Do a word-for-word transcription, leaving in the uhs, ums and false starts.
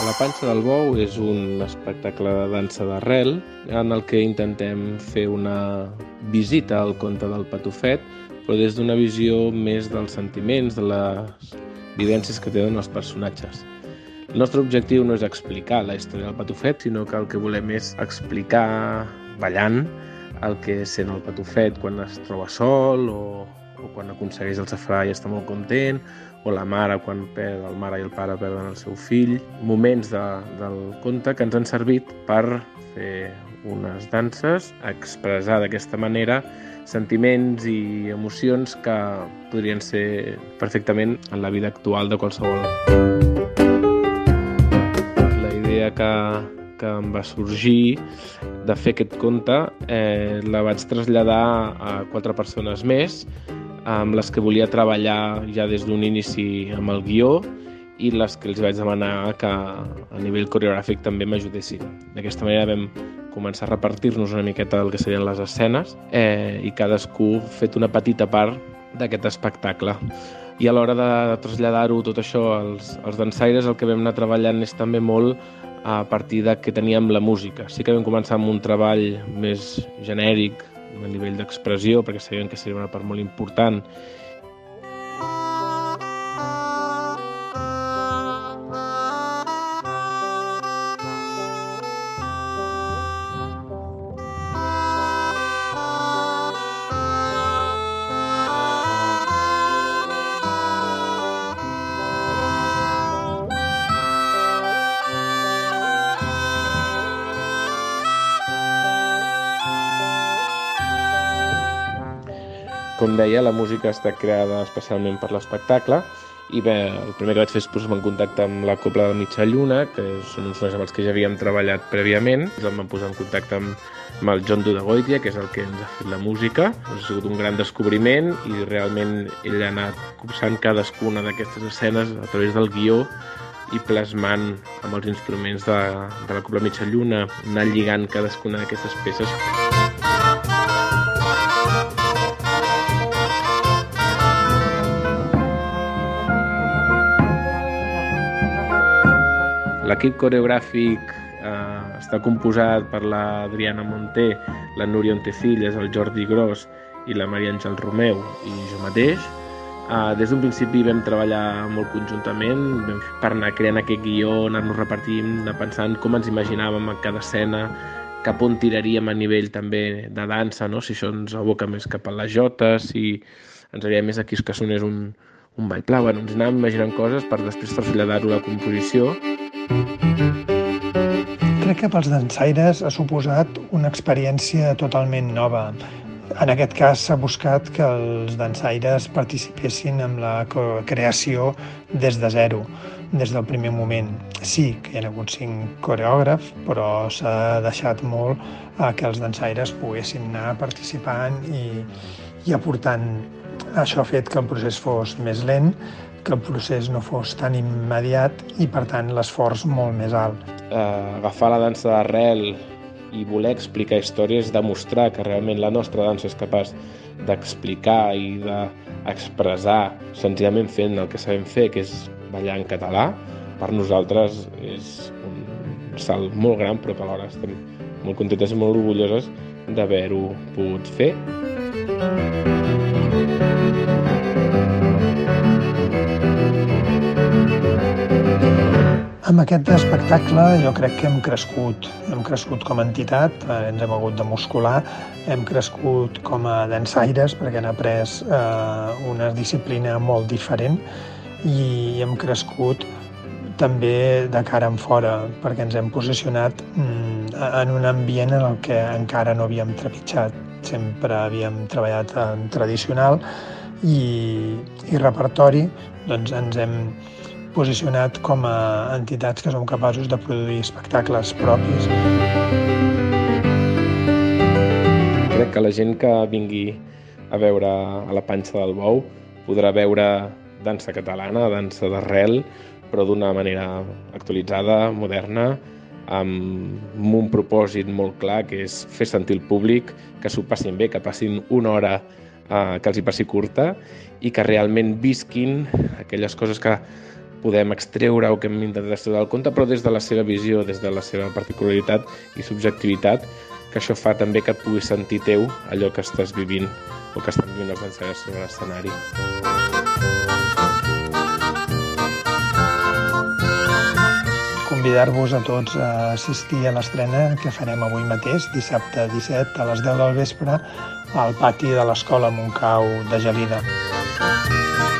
La panxa del bou és un espectacle de dansa d'arrel en el que intentem fer una visita al conte del Patufet, però des d'una visió més dels sentiments, de les vivències que tenen els personatges. El nostre objectiu no és explicar la història del Patufet, sinó que el que volem és explicar, ballant, el que sent el Patufet quan es troba sol o, o quan aconsegueix el safrà i està molt content, o la mare quan perd, el mare i el pare perden el seu fill. Moments de, del conte que ens han servit per fer unes danses, expressar d'aquesta manera sentiments i emocions que podrien ser perfectament en la vida actual de qualsevol. La idea que, que em va sorgir de fer aquest conte eh, la vaig traslladar a quatre persones més, amb les que volia treballar ja des d'un inici amb el guió i les que els vaig demanar que a nivell coreogràfic també m'ajudessin. D'aquesta manera vam començar a repartir-nos una miqueta el que serien les escenes eh, i cadascú ha fet una petita part d'aquest espectacle. I a l'hora de traslladar-ho tot això als, als dansaires, el que vam anar treballant és també molt a partir de que teníem la música. Sí que vam començar amb un treball més genèric, a nivell d'expressió, perquè sabien que seria una part molt important. Com deia, la música està creada especialment per l'espectacle i bé, el primer que vaig fer és posar-me en contacte amb la Cobla de Mitja Lluna, que són uns nois amb els que ja havíem treballat prèviament. Em vam posar en contacte amb, amb el John Dudagoitia, que és el que ens ha fet la música. Ha sigut un gran descobriment i realment ell ha anat copsant cadascuna d'aquestes escenes a través del guió i plasmant amb els instruments de, de la Cobla Mitja Lluna, anar lligant cadascuna d'aquestes peces. L'equip coreogràfic eh, està composat per l'Adriana Monté, la Núria Ontecillas, el Jordi Gros i la Maria Àngel Romeu i jo mateix. Eh, des d'un principi vam treballar molt conjuntament vam, per anar creant aquest guió, anar-nos repartint, anar pensant com ens imaginàvem a cada escena, cap on tiraríem a nivell també de dansa, no? Si això ens aboca més cap a les jotes, si ens agradaria més aquí que sonés un, un ball pla. Bueno, ens anàvem imaginant coses per després traslladar-ho a la composició. Crec que pels dansaires ha suposat una experiència totalment nova. En aquest cas s'ha buscat que els dansaires participessin en la creació des de zero, des del primer moment. Sí, que hi ha hagut cinc coreògrafs, però s'ha deixat molt a que els dansaires poguessin anar participant i, i aportant. Això ha fet que el procés fos més lent, que el procés no fos tan immediat i, per tant, l'esforç molt més alt. Uh, agafar la dansa d'arrel i voler explicar històries, demostrar que realment la nostra dansa és capaç d'explicar i d'expressar senzillament fent el que sabem fer, que és ballar en català, per nosaltres és un salt molt gran, però que alhora estem molt contentes i molt orgulloses d'haver-ho pogut fer. Amb aquest espectacle jo crec que hem crescut, hem crescut com a entitat, eh, ens hem hagut de muscular, hem crescut com a dansaires perquè hem après eh, una disciplina molt diferent i hem crescut també de cara en fora perquè ens hem posicionat mm, en un ambient en el que encara no havíem trepitjat. Sempre havíem treballat en tradicional i, i repertori, doncs ens hem posicionat com a entitats que som capaços de produir espectacles propis. Crec que la gent que vingui a veure a la panxa del bou podrà veure dansa catalana, dansa d'arrel, però d'una manera actualitzada, moderna, amb un propòsit molt clar, que és fer sentir el públic, que s'ho passin bé, que passin una hora eh, que els hi passi curta i que realment visquin aquelles coses que podem extreure o que hem intentat extreure del conte, però des de la seva visió, des de la seva particularitat i subjectivitat, que això fa també que et puguis sentir teu allò que estàs vivint o que estan vivint els dansaires sobre l'escenari. Convidar-vos a tots a assistir a l'estrena que farem avui mateix, dissabte disset a les deu del vespre, al pati de l'Escola Montcau de Gelida.